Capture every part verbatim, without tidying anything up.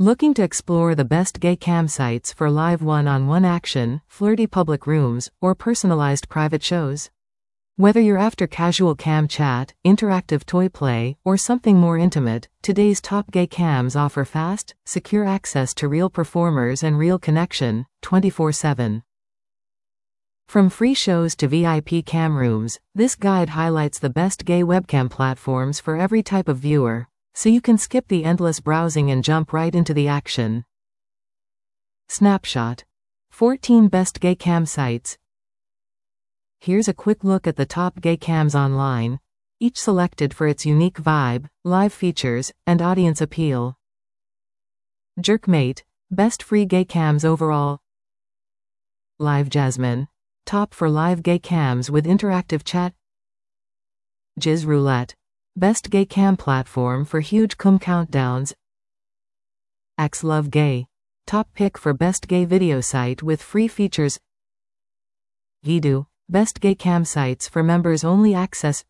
Looking to explore the best gay cam sites for live one-on-one action, flirty public rooms, or personalized private shows? Whether you're after casual cam chat, interactive toy play, or something more intimate, today's top gay cams offer fast, secure access to real performers and real connection, twenty-four seven. From free shows to V I P cam rooms, this guide highlights the best gay webcam platforms for every type of viewer, so you can skip the endless browsing and jump right into the action. Snapshot. fourteen Best Gay Cam Sites. Here's a quick look at the top gay cams online, each selected for its unique vibe, live features, and audience appeal. Jerkmate. Best free gay cams overall. Live Jasmine. Top for live gay cams with interactive chat. Jizz Roulette. Best gay cam platform for huge cum countdowns. X Love Gay. Top pick for best gay video site with free features. Gidu. Best gay cam sites for members only access.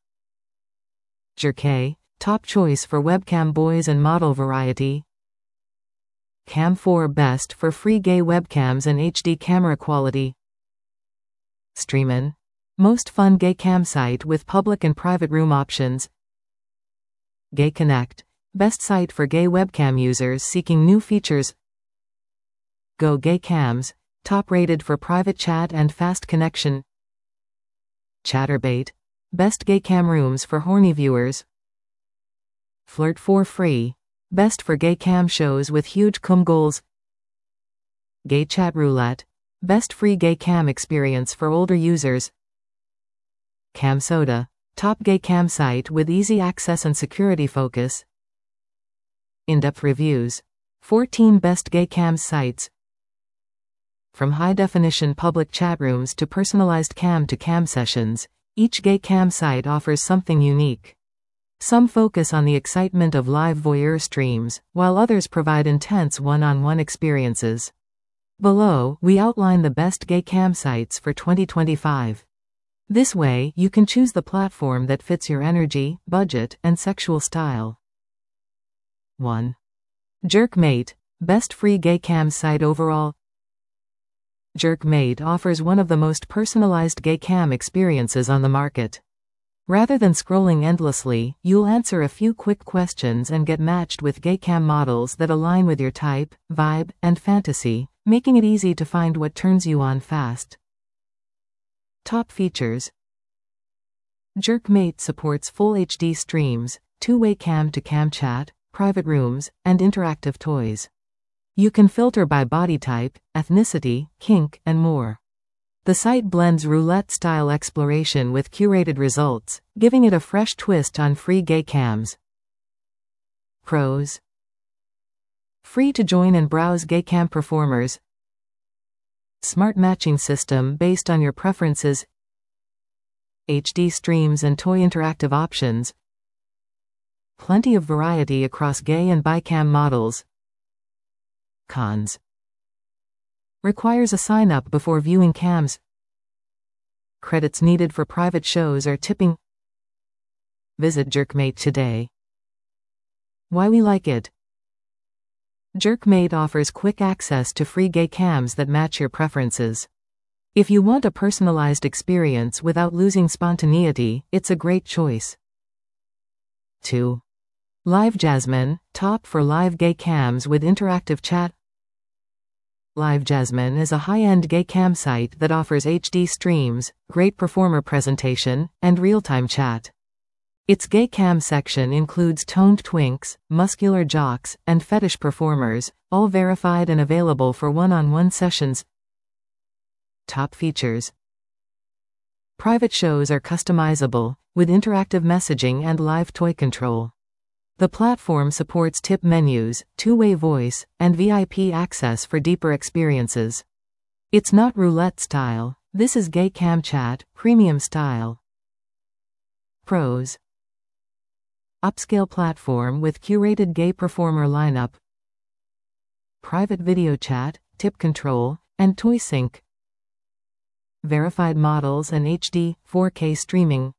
Jerkay. Top choice for webcam boys and model variety. Cam four Best for free gay webcams and H D camera quality. Streamin. Most fun gay cam site with public and private room options. Gay Connect. Best site for gay webcam users seeking new features. Go Gay Cams. Top rated for private chat and fast connection. Chaturbate. Best gay cam rooms for horny viewers. Flirt for Free. Best for gay cam shows with huge cum goals. Gay Chat Roulette. Best free gay cam experience for older users. Cam Soda. Top gay cam site with easy access and security focus. In-depth reviews. fourteen Best Gay Cam Sites. From high-definition public chat rooms to personalized cam-to-cam sessions, each gay cam site offers something unique. Some focus on the excitement of live voyeur streams, while others provide intense one-on-one experiences. Below, we outline the best gay cam sites for twenty twenty-five. This way, you can choose the platform that fits your energy, budget, and sexual style. one. Jerkmate. Best free gay cam site overall. Jerkmate offers one of the most personalized gay cam experiences on the market. Rather than scrolling endlessly, you'll answer a few quick questions and get matched with gay cam models that align with your type, vibe, and fantasy, making it easy to find what turns you on fast. Top features. Jerkmate supports full H D streams, two-way cam-to-cam chat, private rooms, and interactive toys. You can filter by body type, ethnicity, kink, and more. The site blends roulette-style exploration with curated results, giving it a fresh twist on free gay cams. Pros. Free to join and browse gay cam performers. Smart matching system based on your preferences. H D streams and toy interactive options. Plenty of variety across gay and bi-cam models. Cons. Requires a sign-up before viewing cams. Credits needed for private shows or tipping. Visit Jerkmate today. Why we like it. Jerkmate offers quick access to free gay cams that match your preferences. If you want a personalized experience without losing spontaneity, it's a great choice. two. Live Jasmine. Top for live gay cams with interactive chat. Live Jasmine is a high-end gay cam site that offers H D streams, great performer presentation, and real-time chat. Its gay cam section includes toned twinks, muscular jocks, and fetish performers, all verified and available for one-on-one sessions. Top features. Private shows are customizable, with interactive messaging and live toy control. The platform supports tip menus, two-way voice, and V I P access for deeper experiences. It's not roulette style, this is gay cam chat, premium style. Pros. Upscale platform with curated gay performer lineup. Private video chat, tip control, and toy sync. Verified models and H D, four K streaming.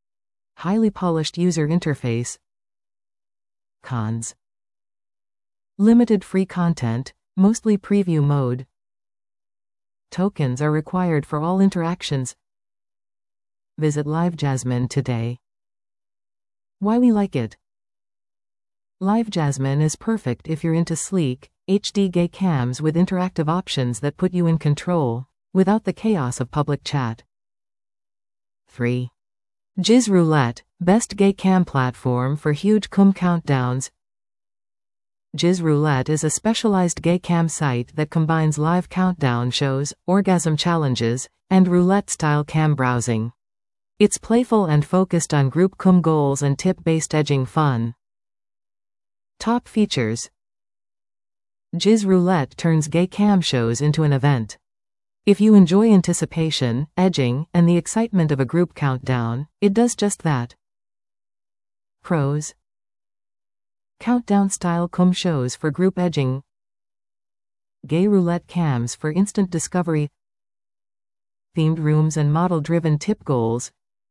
Highly polished user interface. Cons. Limited free content, mostly preview mode. Tokens are required for all interactions. Visit LiveJasmin today. Why we like it. LiveJasmin is perfect if you're into sleek, H D gay cams with interactive options that put you in control, without the chaos of public chat. three. Jizz Roulette, best gay cam platform for huge cum countdowns. Jizz Roulette is a specialized gay cam site that combines live countdown shows, orgasm challenges, and roulette-style cam browsing. It's playful and focused on group cum goals and tip-based edging fun. Top features. Jizz Roulette turns gay cam shows into an event. If you enjoy anticipation, edging, and the excitement of a group countdown, it does just that. Pros. Countdown-style cum shows for group edging. Gay roulette cams for instant discovery. Themed rooms and model-driven tip goals.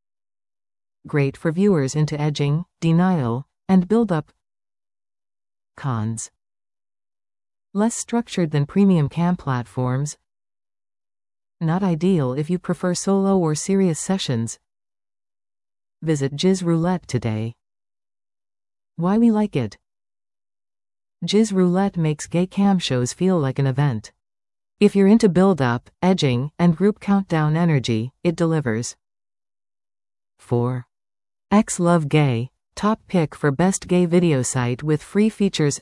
Great for viewers into edging, denial, and build-up. Cons. Less structured than premium cam platforms. Not ideal if you prefer solo or serious sessions. Visit Jizz Roulette today. Why we like it. Jizz Roulette makes gay cam shows feel like an event. If you're into build-up, edging, and group countdown energy, it delivers. four. XLoveGay, top pick for best gay video site with free features.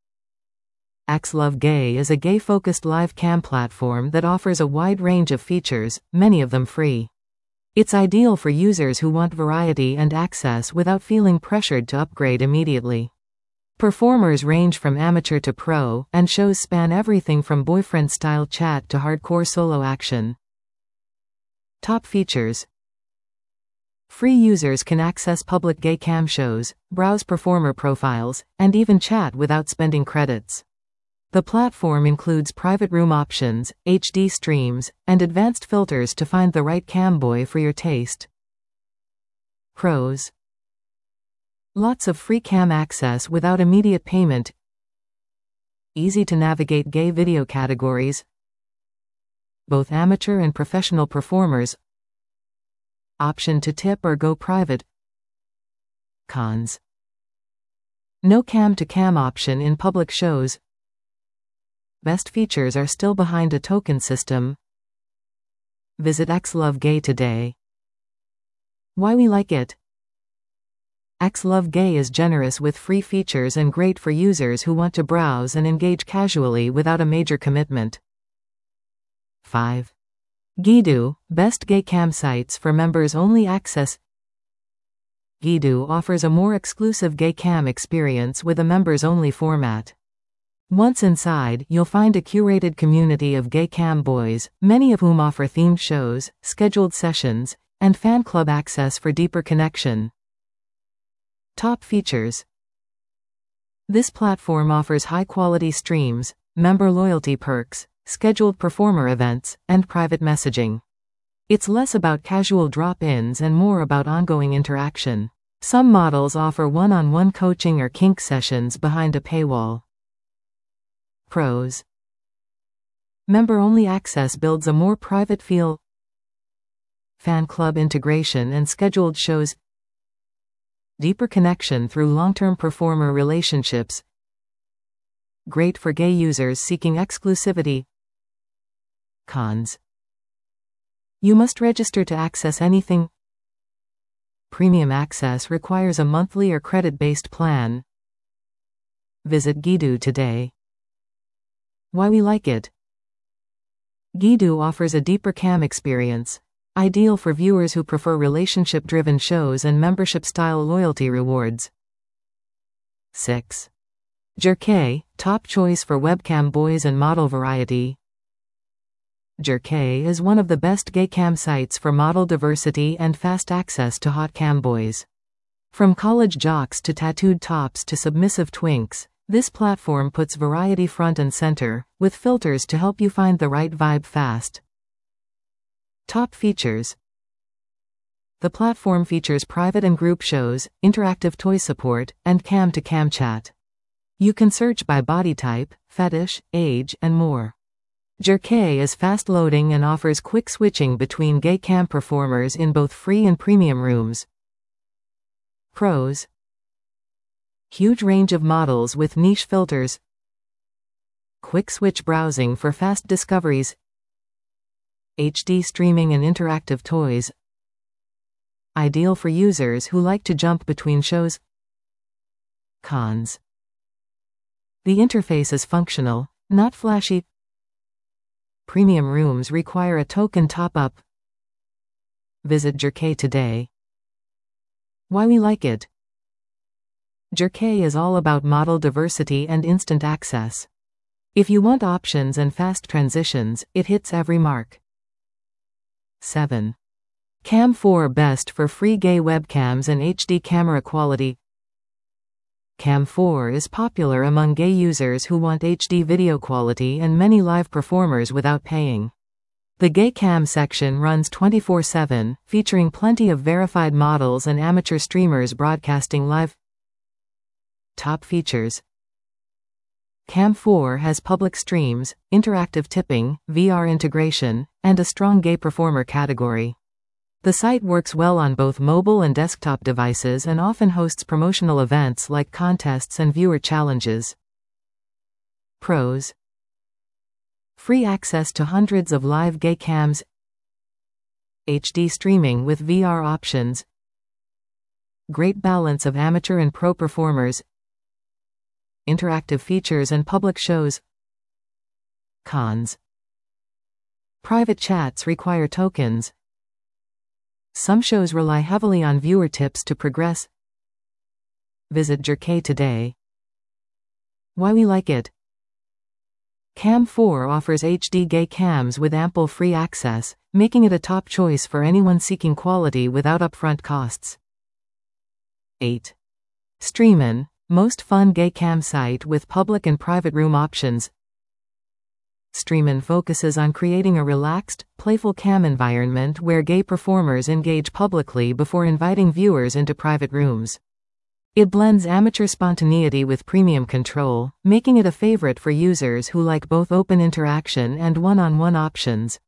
XLoveGay is a gay-focused live cam platform that offers a wide range of features, many of them free. It's ideal for users who want variety and access without feeling pressured to upgrade immediately. Performers range from amateur to pro, and shows span everything from boyfriend-style chat to hardcore solo action. Top features. Free users can access public gay cam shows, browse performer profiles, and even chat without spending credits. The platform includes private room options, H D streams, and advanced filters to find the right camboy for your taste. Pros. Lots of free cam access without immediate payment. Easy to navigate gay video categories. Both amateur and professional performers. Option to tip or go private. Cons. No cam-to-cam option in public shows. Best features are still behind a token system. Visit XLoveGay today. Why we like it. XLoveGay is generous with free features and great for users who want to browse and engage casually without a major commitment. five. Gidu, best gay cam sites for members-only access. Gidu offers a more exclusive gay cam experience with a members-only format. Once inside, you'll find a curated community of gay cam boys, many of whom offer themed shows, scheduled sessions, and fan club access for deeper connection. Top features. This platform offers high-quality streams, member loyalty perks, scheduled performer events, and private messaging. It's less about casual drop-ins and more about ongoing interaction. Some models offer one-on-one coaching or kink sessions behind a paywall. Pros. Member-only access builds a more private feel. Fan club integration and scheduled shows. Deeper connection through long-term performer relationships. Great for gay users seeking exclusivity. Cons. You must register to access anything. Premium access requires a monthly or credit-based plan. Visit Gidu today. Why we like it. Gidu offers a deeper cam experience, ideal for viewers who prefer relationship-driven shows and membership-style loyalty rewards. six. Jerkay, top choice for webcam boys and model variety. Jerkay is one of the best gay cam sites for model diversity and fast access to hot cam boys. From college jocks to tattooed tops to submissive twinks, this platform puts variety front and center, with filters to help you find the right vibe fast. Top features. The platform features private and group shows, interactive toy support, and cam-to-cam chat. You can search by body type, fetish, age, and more. Jerkay is fast-loading and offers quick switching between gay cam performers in both free and premium rooms. Pros: huge range of models with niche filters, quick switch browsing for fast discoveries, H D streaming and interactive toys, ideal for users who like to jump between shows. Cons: the interface is functional, not flashy. Premium rooms require a token top-up. Visit Jerkay today. Why we like it. Jerkay is all about model diversity and instant access. If you want options and fast transitions, it hits every mark. seven. Cam four best for free gay webcams and H D camera quality. Cam four is popular among gay users who want H D video quality and many live performers without paying. The Gay Cam section runs twenty-four seven, featuring plenty of verified models and amateur streamers broadcasting live. Top features. Cam four has public streams, interactive tipping, V R integration, and a strong gay performer category. The site works well on both mobile and desktop devices and often hosts promotional events like contests and viewer challenges. Pros: free access to hundreds of live gay cams, H D streaming with V R options, great balance of amateur and pro performers, interactive features and public shows. Cons: private chats require tokens. Some shows rely heavily on viewer tips to progress. Visit Jerkay today. Why we like it. Cam four offers H D gay cams with ample free access, making it a top choice for anyone seeking quality without upfront costs. eight. Streamin', most fun gay cam site with public and private room options. Streamin' focuses on creating a relaxed, playful cam environment where gay performers engage publicly before inviting viewers into private rooms. It blends amateur spontaneity with premium control, making it a favorite for users who like both open interaction and one-on-one options.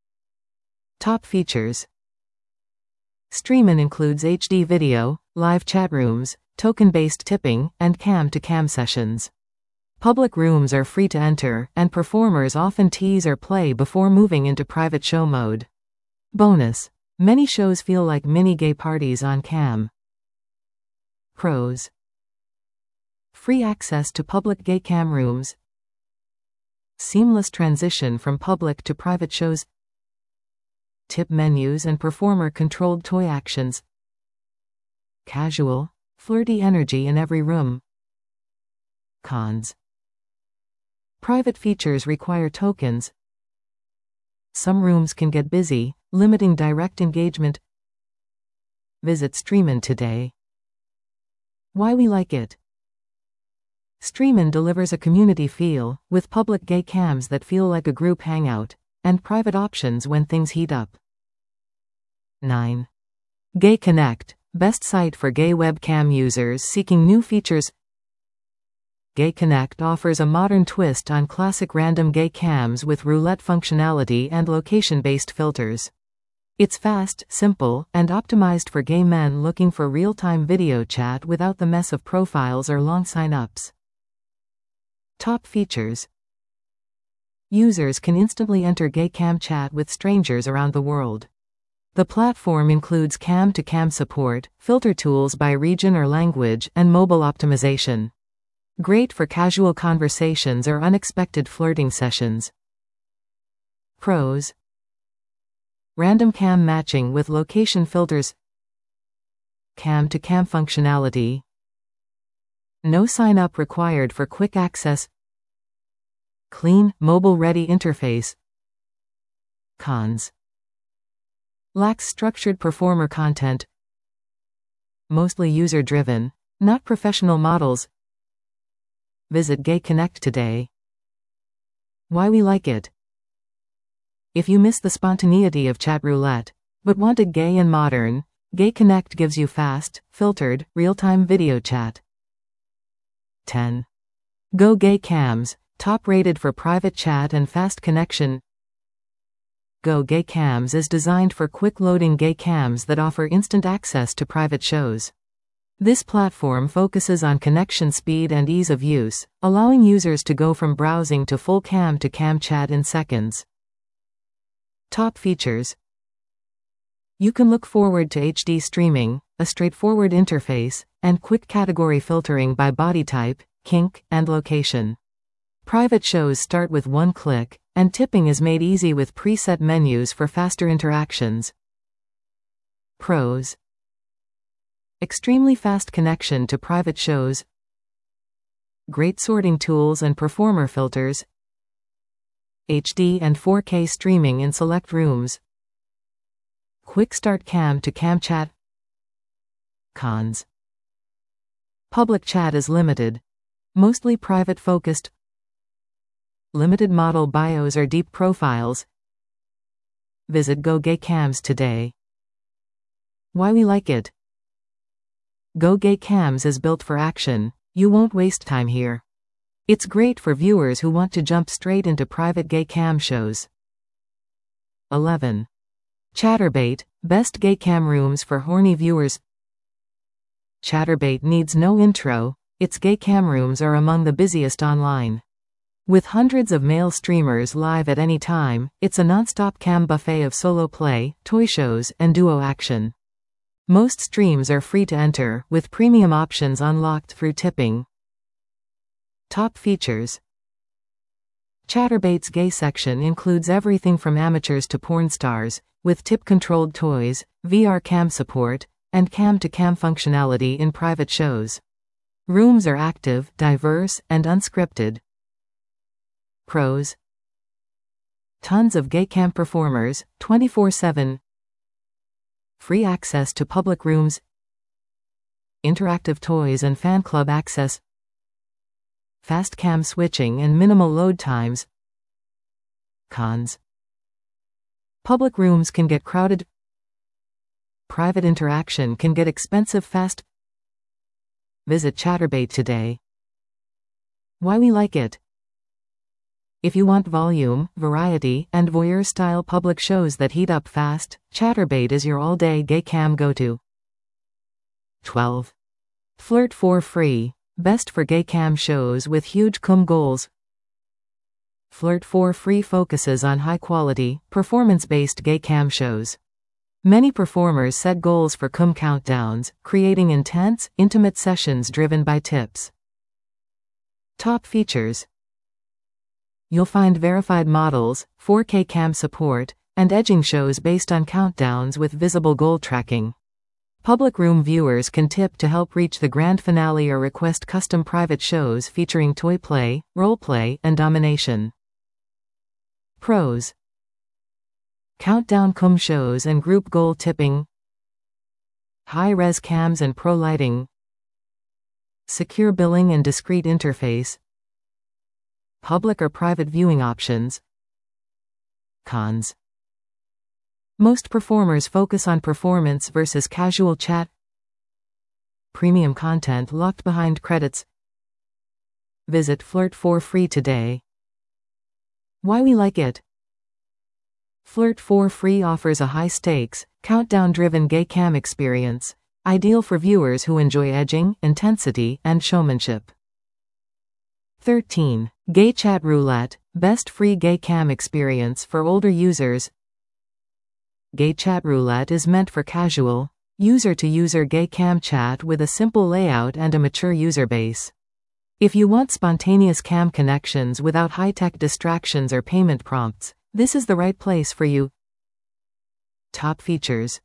Top features. Streamin' includes H D video, live chat rooms, token-based tipping, and cam-to-cam sessions. Public rooms are free to enter, and performers often tease or play before moving into private show mode. Bonus: many shows feel like mini gay parties on cam. Pros: free access to public gay cam rooms, seamless transition from public to private shows, tip menus and performer-controlled toy actions, casual, flirty energy in every room. Cons: private features require tokens. Some rooms can get busy, limiting direct engagement. Visit Streamin' today. Why we like it. Streamin' delivers a community feel, with public gay cams that feel like a group hangout, and private options when things heat up. nine. Gay Connect, best site for gay webcam users seeking new features. Gay Connect offers a modern twist on classic random gay cams with roulette functionality and location-based filters. It's fast, simple, and optimized for gay men looking for real-time video chat without the mess of profiles or long sign-ups. Top features. Users can instantly enter gay cam chat with strangers around the world. The platform includes cam-to-cam support, filter tools by region or language, and mobile optimization. Great for casual conversations or unexpected flirting sessions. Pros: random cam matching with location filters, cam-to-cam functionality, no sign-up required for quick access, clean, mobile-ready interface. Cons: lacks structured performer content, mostly user-driven, not professional models. Visit Gay Connect today. Why we like it. If you miss the spontaneity of chat roulette, but want it gay and modern, Gay Connect gives you fast, filtered, real-time video chat. ten. GoGayCams, top rated for private chat and fast connection. GoGayCams is designed for quick-loading gay cams that offer instant access to private shows. This platform focuses on connection speed and ease of use, allowing users to go from browsing to full cam to cam chat in seconds. Top features. You can look forward to H D streaming, a straightforward interface, and quick category filtering by body type, kink, and location. Private shows start with one click, and tipping is made easy with preset menus for faster interactions. Pros. Extremely fast connection to private shows. Great sorting tools and performer filters. H D and four K streaming in select rooms. Quick start cam to cam chat. Cons. Public chat is limited. Mostly private focused. Limited model bios or deep profiles. Visit GoGayCams today. Why we like it. GoGayCams is built for action. You won't waste time here. It's great for viewers who want to jump straight into private gay cam shows. eleven. Chaturbate, best gay cam rooms for horny viewers. Chaturbate needs no intro, its gay cam rooms are among the busiest online. With hundreds of male streamers live at any time, it's a non-stop cam buffet of solo play, toy shows, and duo action. Most streams are free to enter, with premium options unlocked through tipping. Top features. Chaturbate's gay section includes everything from amateurs to porn stars, with tip-controlled toys, V R cam support, and cam-to-cam functionality in private shows. Rooms are active, diverse, and unscripted. Pros. Tons of gay cam performers, twenty-four seven. Free access to public rooms. Interactive toys and fan club access. Fast cam switching and minimal load times. Cons. Public rooms can get crowded. Private interaction can get expensive fast. Visit Chaturbate today. Why we like it. If you want volume, variety, and voyeur-style public shows that heat up fast, Chaturbate is your all-day gay cam go-to. twelve. Flirt for free, best for gay cam shows with huge cum goals. Flirt for free focuses on high-quality, performance-based gay cam shows. Many performers set goals for cum countdowns, creating intense, intimate sessions driven by tips. Top features. You'll find verified models, four K cam support, and edging shows based on countdowns with visible goal tracking. Public room viewers can tip to help reach the grand finale or request custom private shows featuring toy play, role play, and domination. Pros. Countdown cum shows and group goal tipping. High-res cams and pro lighting. Secure billing and discrete interface. Public or private viewing options. Cons. Most performers focus on performance versus casual chat. Premium content locked behind credits. Visit Flirt for free today. Why we like it. Flirt for free offers a high-stakes, countdown-driven gay cam experience, ideal for viewers who enjoy edging, intensity, and showmanship. thirteen. Gay Chat Roulette, best free gay cam experience for older users. Gay Chat Roulette is meant for casual, user-to-user gay cam chat with a simple layout and a mature user base. If you want spontaneous cam connections without high-tech distractions or payment prompts, this is the right place for you. Top features.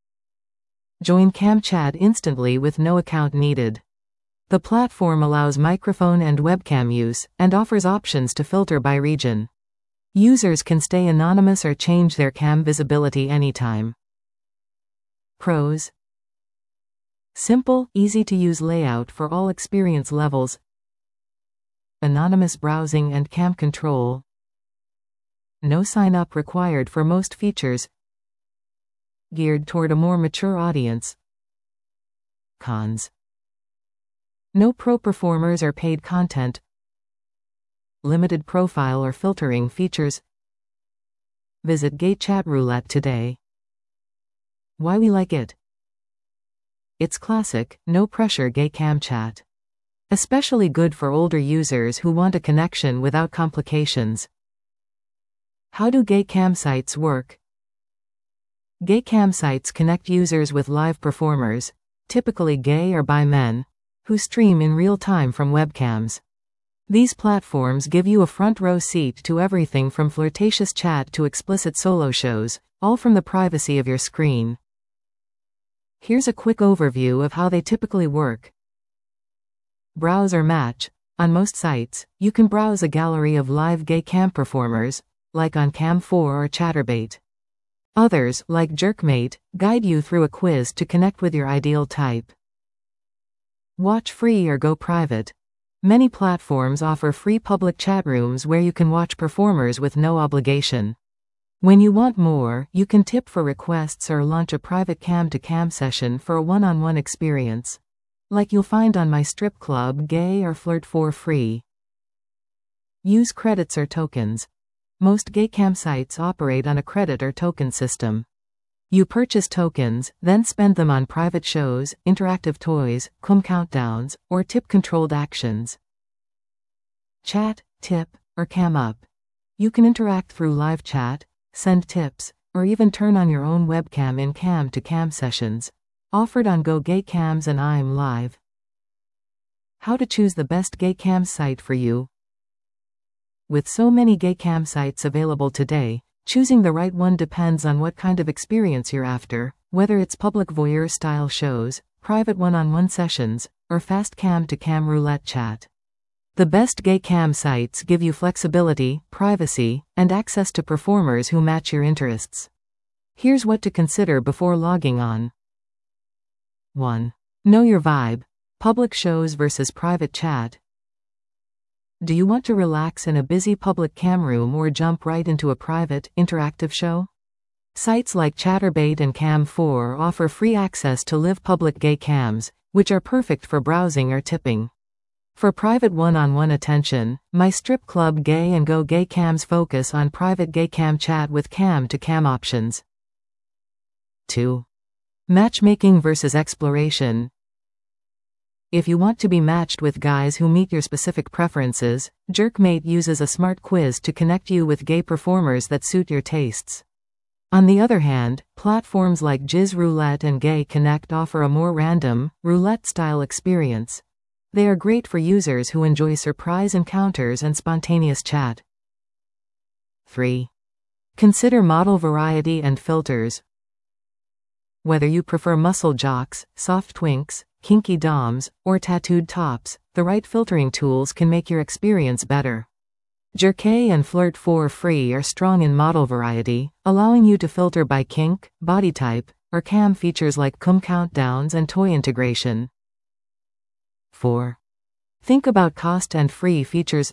Join cam chat instantly with no account needed. The platform allows microphone and webcam use, and offers options to filter by region. Users can stay anonymous or change their cam visibility anytime. Pros. Simple, easy-to-use layout for all experience levels. Anonymous browsing and cam control. No sign-up required for most features. Geared toward a more mature audience. Cons. No pro performers or paid content. limited profile or filtering features. Visit Gay Chat Roulette today. Why we like it? It's classic, no-pressure gay cam chat. Especially good for older users who want a connection without complications. How do gay cam sites work? Gay cam sites connect users with live performers, typically gay or bi men, who stream in real time from webcams. These platforms give you a front row seat to everything from flirtatious chat to explicit solo shows, all from the privacy of your screen. Here's a quick overview of how they typically work. Browse or match. On most sites, you can browse a gallery of live gay cam performers, like on Cam four or Chaturbate. Others, like Jerkmate, guide you through a quiz to connect with your ideal type. Watch free or go private. Many platforms offer free public chat rooms where you can watch performers with no obligation. When you want more, you can tip for requests or launch a private cam-to-cam session for a one-on-one experience, like you'll find on My Strip Club Gay or Flirt for free. Use credits or tokens. Most gay cam sites operate on a credit or token system. You purchase tokens, then spend them on private shows, interactive toys, cum countdowns, or tip-controlled actions. Chat, tip, or cam up. You can interact through live chat, send tips, or even turn on your own webcam in cam-to-cam sessions, offered on Go Gay Cams and I'm Live. How to choose the best gay cam site for you. With so many gay cam sites available today, choosing the right one depends on what kind of experience you're after, whether it's public voyeur-style shows, private one-on-one sessions, or fast cam-to-cam roulette chat. The best gay cam sites give you flexibility, privacy, and access to performers who match your interests. Here's what to consider before logging on. one. Know your vibe. Public shows versus private chat. Do you want to relax in a busy public cam room or jump right into a private, interactive show? Sites like Chaturbate and Cam four offer free access to live public gay cams, which are perfect for browsing or tipping. For private one-on-one attention, My Strip Club Gay and Go Gay Cams focus on private gay cam chat with cam-to-cam options. two. Matchmaking versus exploration. If you want to be matched with guys who meet your specific preferences, Jerkmate uses a smart quiz to connect you with gay performers that suit your tastes. On the other hand, platforms like Jizz Roulette and Gay Connect offer a more random, roulette-style experience. They are great for users who enjoy surprise encounters and spontaneous chat. three. Consider model variety and filters. Whether you prefer muscle jocks, soft twinks, kinky doms, or tattooed tops, the right filtering tools can make your experience better. Jerkay and Flirt for free are strong in model variety, allowing you to filter by kink, body type, or cam features like cum countdowns and toy integration. four. Think about cost and free features.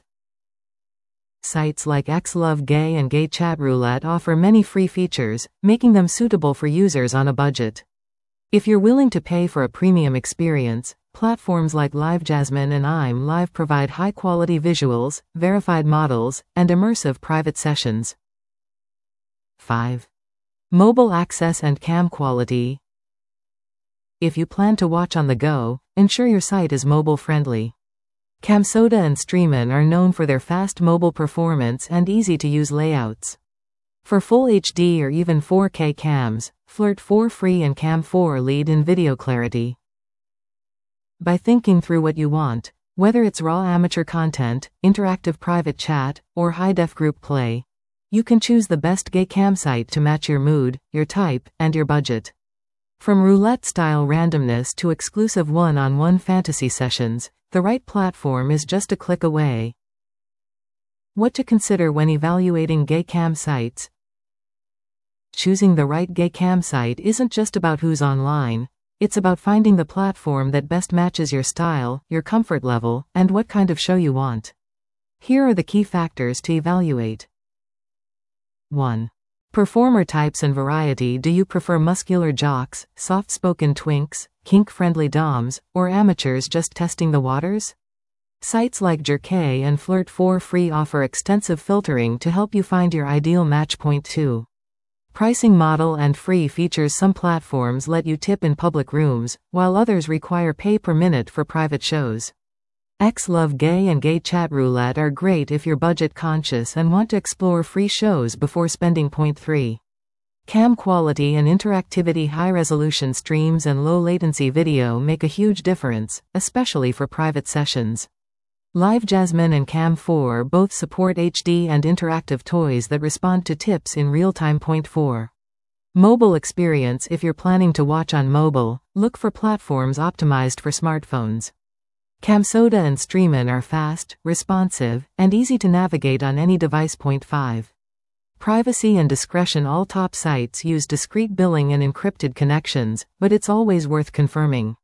Sites like Xlove Gay and Gay Chat Roulette offer many free features, making them suitable for users on a budget. If you're willing to pay for a premium experience, platforms like LiveJasmine and I'm Live provide high-quality visuals, verified models, and immersive private sessions. five. Mobile access and cam quality. If you plan to watch on the go, ensure your site is mobile-friendly. CamSoda and Streamin are known for their fast mobile performance and easy-to-use layouts. For full H D or even four K cams, Flirt for free and Cam four lead in video clarity. By thinking through what you want, whether it's raw amateur content, interactive private chat, or high-def group play, you can choose the best gay cam site to match your mood, your type, and your budget. From roulette-style randomness to exclusive one-on-one fantasy sessions, the right platform is just a click away. What to consider when evaluating gay cam sites. Choosing the right gay cam site isn't just about who's online, it's about finding the platform that best matches your style, your comfort level, and what kind of show you want. Here are the key factors to evaluate. one. Performer types and variety. Do you prefer muscular jocks, soft-spoken twinks, kink-friendly doms, or amateurs just testing the waters? Sites like Jerk and Flirt for Free offer extensive filtering to help you find your ideal match. Point two. Pricing model and free features. Some platforms let you tip in public rooms, while others require pay per minute for private shows. Xlovegay and Gay Chat Roulette are great if you're budget conscious and want to explore free shows before spending. Point three. Cam quality and interactivity. High-resolution streams and low-latency video make a huge difference, especially for private sessions. LiveJasmin and Cam four both support H D and interactive toys that respond to tips in real time. Point four. Mobile experience. If you're planning to watch on mobile, look for platforms optimized for smartphones. Camsoda and Streamin are fast, responsive, and easy to navigate on any device. Point five. Privacy and discretion. All top sites use discrete billing and encrypted connections, but it's always worth confirming.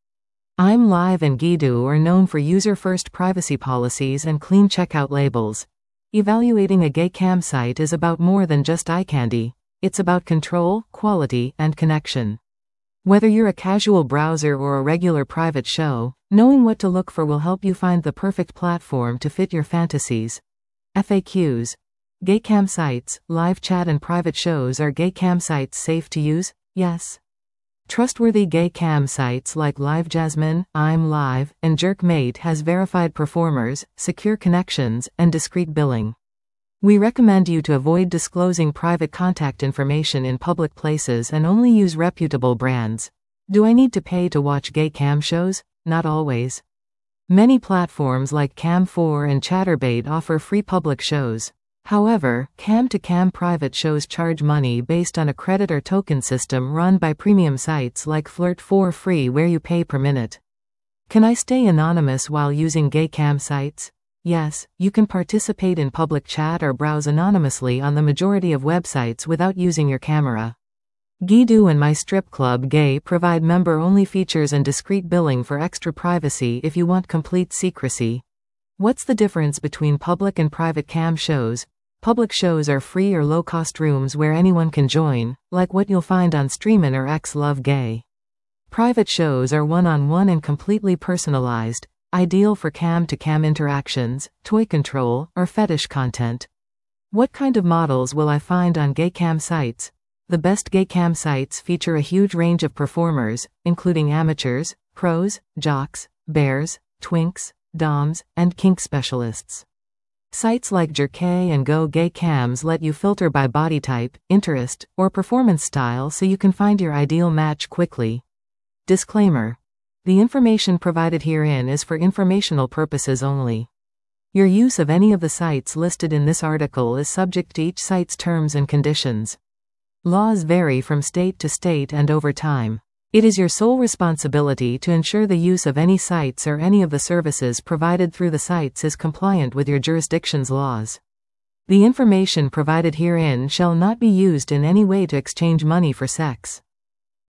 ImLive and Gidu are known for user-first privacy policies and clean checkout labels. Evaluating a gay cam site is about more than just eye candy. It's about control, quality, and connection. Whether you're a casual browser or a regular private show, knowing what to look for will help you find the perfect platform to fit your fantasies. F A Qs. Gay cam sites, live chat and private shows. Are gay cam sites safe to use? Yes. Trustworthy gay cam sites like LiveJasmin, ImLive, and Jerkmate has verified performers, secure connections, and discreet billing. We recommend you to avoid disclosing private contact information in public places and only use reputable brands. Do I need to pay to watch gay cam shows? Not always. Many platforms like Cam four and Chaturbate offer free public shows. However, cam-to-cam private shows charge money based on a credit or token system run by premium sites like Flirt for Free, where you pay per minute. Can I stay anonymous while using gay cam sites? Yes, you can participate in public chat or browse anonymously on the majority of websites without using your camera. Gidu and My Strip Club Gay provide member-only features and discreet billing for extra privacy if you want complete secrecy. What's the difference between public and private cam shows? Public shows are free or low-cost rooms where anyone can join, like what you'll find on Streamin or Xlovegay. Private shows are one-on-one and completely personalized, ideal for cam-to-cam interactions, toy control, or fetish content. What kind of models will I find on gay cam sites? The best gay cam sites feature a huge range of performers, including amateurs, pros, jocks, bears, twinks, doms, and kink specialists. Sites like Jerk and Go Gay Cams let you filter by body type, interest, or performance style so you can find your ideal match quickly. Disclaimer: the information provided herein is for informational purposes only. Your use of any of the sites listed in this article is subject to each site's terms and conditions. Laws vary from state to state and over time. It is your sole responsibility to ensure the use of any sites or any of the services provided through the sites is compliant with your jurisdiction's laws. The information provided herein shall not be used in any way to exchange money for sex.